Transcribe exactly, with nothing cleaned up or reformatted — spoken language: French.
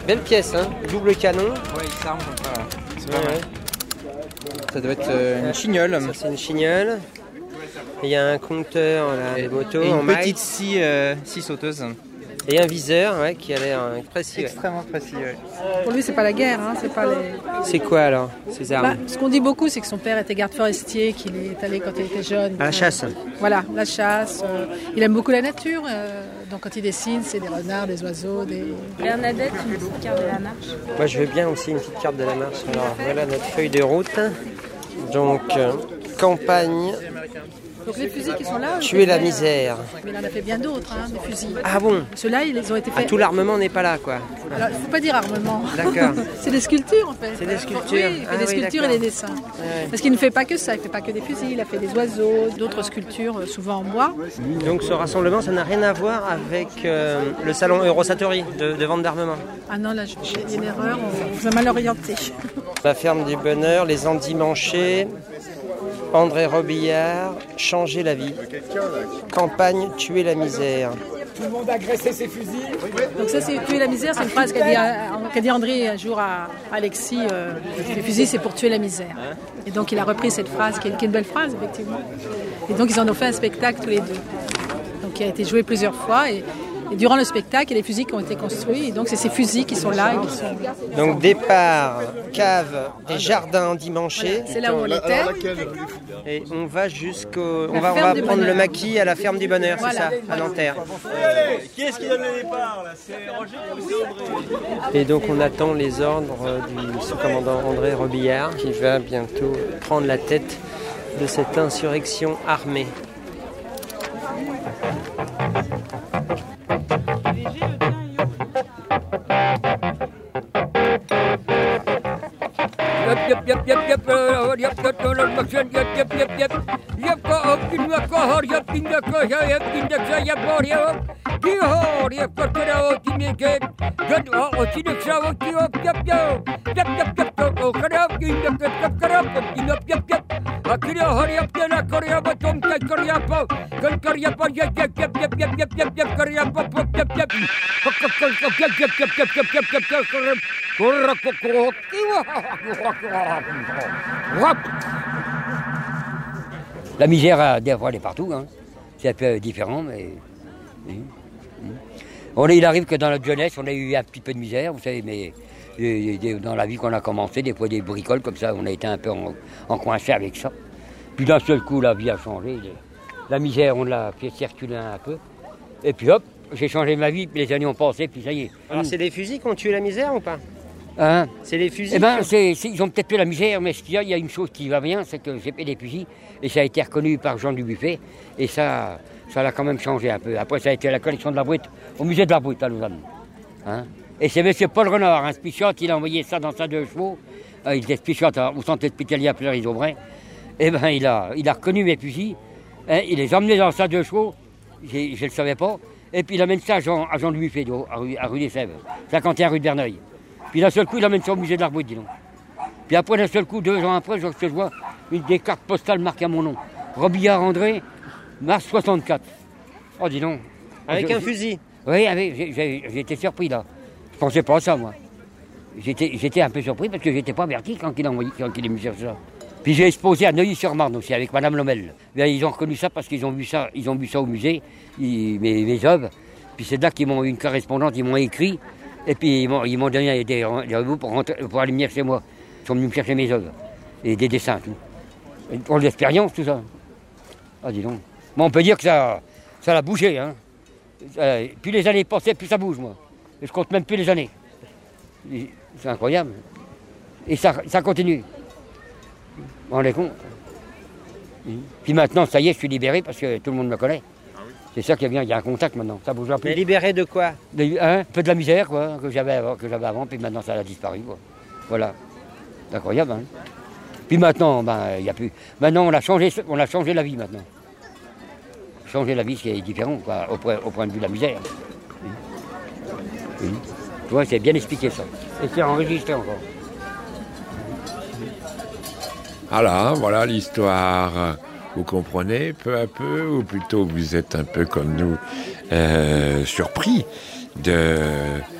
Belle pièce, hein. Double canon. Ouais, il s'arme comme ça. C'est pas Ouais, mal. ouais. Ça doit être euh, une chignole. Ça, c'est une chignole. Il y a un compteur là, des motos Et en une maille. petite scie, euh, scie sauteuse. Et un viseur ouais, qui a l'air euh, précis. Ouais. Extrêmement précis, ouais. Pour lui, c'est pas la guerre, hein, c'est pas les... C'est quoi alors, ces armes? Bah, ce qu'on dit beaucoup, c'est que son père était garde forestier, qu'il est allé quand il était jeune. À la chasse. Voilà, la chasse. euh, il aime beaucoup la nature, euh, donc quand il dessine, c'est des renards, des oiseaux, des... Bernadette, une petite carte de la marche. Moi, je veux bien aussi une petite carte de la marche. Alors, voilà notre feuille de route. Donc, euh, campagne, Donc les fusils qui sont là... tuer la misère. Mais il en a fait bien d'autres, hein, des fusils. Ah bon? Ceux-là, ils ont été Ah, faits... tout l'armement n'est pas là, quoi. Alors, il ne faut pas dire armement. D'accord. C'est des sculptures, en fait. C'est des sculptures. Oui, il fait Ah des oui, sculptures et d'accord. des dessins. Ouais. Parce qu'il ne fait pas que ça, il ne fait pas que des fusils, il a fait des oiseaux, d'autres sculptures, euh, souvent en bois. Donc, ce rassemblement, ça n'a rien à voir avec euh, le salon Eurosatori de, de vente d'armement. Ah non, là, je- il y a une erreur, on vous a mal orienté. La ferme du bonheur, les endimanchés, André Robillard, changer la vie. Campagne, tuer la misère. Tout le monde a agressé ses fusils. Donc ça, c'est tuer la misère, c'est une phrase qu'a dit, euh, qu'a dit André un jour à Alexis, euh, les fusils, c'est pour tuer la misère. Et donc il a repris cette phrase, qui est, qui est une belle phrase, effectivement. Et donc ils en ont fait un spectacle tous les deux. Donc qui a été joué plusieurs fois. Et, et durant le spectacle, il y a des fusils qui ont été construits. Et donc c'est ces fusils qui sont là. Et, qui sont... Donc, départ, cave, des jardins endimanchés. C'est là où on était. Et on va jusqu'au. On La va, on ferme va du prendre bonheur. le maquis à la ferme du bonheur, Voilà. c'est ça, à Nanterre. Qui est-ce qui donne le départ là? C'est Roger ou c'est André? Et donc on attend les ordres du sous-commandant André Robillard qui va bientôt prendre la tête de cette insurrection armée. Yep, yep, yep, yep, yep, uh, yep, yep, yep, yep, yep, yep, yep, yep. Yep, go up in the car, yep, in the car, yep, in the car, yep, go, yep. Ki ho, yep, go to the out in the gate. Get out in the shower, ki up, yep, yep. Yep, yep, yep, go, go, cut up, in the cut, yep, cut up, in the yep, yep. Akira, hurry up, yep, hurry up, tom, kai, hurry up, kai, hurry up, yep, yep, yep, yep, yep, yep, yep, yep, hurry up, yep, yep, yep, yep, yep, yep, yep, yep, yep, yep, yep, yep, yep, yep. La misère, des fois, elle est partout. Hein. C'est un peu différent, mais... Oui. On est, il arrive que dans notre jeunesse, on a eu un petit peu de misère, vous savez, mais dans la vie qu'on a commencé, des fois des bricoles comme ça, on a été un peu en, en coincé avec ça. Puis d'un seul coup, la vie a changé. La misère, on l'a fait circuler un peu. Et puis hop, j'ai changé ma vie, puis les années ont passé, puis ça y est. Alors c'est les fusils qui ont tué la misère ou pas? Hein? C'est les fusils. Eh ben, qui- c'est, c'est- ils ont peut-être fait la misère, mais ce qu'il y a, il y a une chose qui va bien, c'est que j'ai fait des fusils, et ça a été reconnu par Jean Dubuffet, et ça, ça l'a quand même changé un peu. Après, ça a été à la collection de la Brute, au musée de la Brute à Lausanne. Hein? Et c'est M. Paul Renard, un Spichot, il a envoyé ça dans sa deux chevaux, euh, il était Spichot au centre hospitalier à Pleury-Aubray. Eh ben, il a, il a reconnu mes fusils, hein, il les a emmenés dans sa deux chevaux, j'ai- je ne le savais pas, et puis il amène ça à Jean, à Jean Dubuffet, à rue, à rue des Sèvres, cinquante et un rue de Verneuil. Puis d'un seul coup, il amène ça au musée de l'Arbre, dis donc. Puis après, d'un seul coup, deux ans après, je je vois une des cartes postales marquées à mon nom. Robillard André, mars soixante-quatre. Oh, dis donc. Avec Je- un je- fusil. Oui, avec- j'ai j'ai- j'ai été surpris, là. Je pensais pas à ça, moi. J'étais j'étais un peu surpris parce que j'étais pas averti quand il a envoyé, quand il a mis sur ça. Puis j'ai exposé à Neuilly-sur-Marne aussi, avec Madame Lomel. Bien, ils ont reconnu ça parce qu'ils ont vu ça, ils ont vu ça au musée, ils- mes, mes œuvres. Puis c'est là qu'ils m'ont eu une correspondante, ils m'ont écrit. Et puis ils m'ont, ils m'ont donné des, des rendez-vous pour, rentrer- pour aller venir chez moi. Ils sont venus me chercher mes œuvres. Et des dessins, tout. Et pour l'expérience, tout ça. Ah, dis donc. Bon, on peut dire que ça, ça l'a bougé, hein. Ça- plus les années passaient, plus ça bouge, moi. Et je compte même plus les années. Et c'est incroyable. Et ça, ça continue. On est con. Puis maintenant, ça y est, je suis libéré parce que tout le monde me connaît. C'est ça qui est bien, il y a un contact maintenant, ça bouge un peu. Mais libéré de quoi? De- hein, un peu de la misère, quoi, que j'avais avant, que j'avais avant, puis maintenant ça a disparu, quoi. Voilà. C'est incroyable, hein. Puis maintenant, ben, il y a plus. Maintenant, on a changé, on a changé la vie maintenant. Changer la vie, c'est différent, quoi, au, point- au point de vue de la misère. Oui. Oui. Tu vois, c'est bien expliqué ça. Et c'est enregistré encore. Voilà, voilà l'histoire. Vous comprenez peu à peu, ou plutôt vous êtes un peu comme nous, euh, surpris de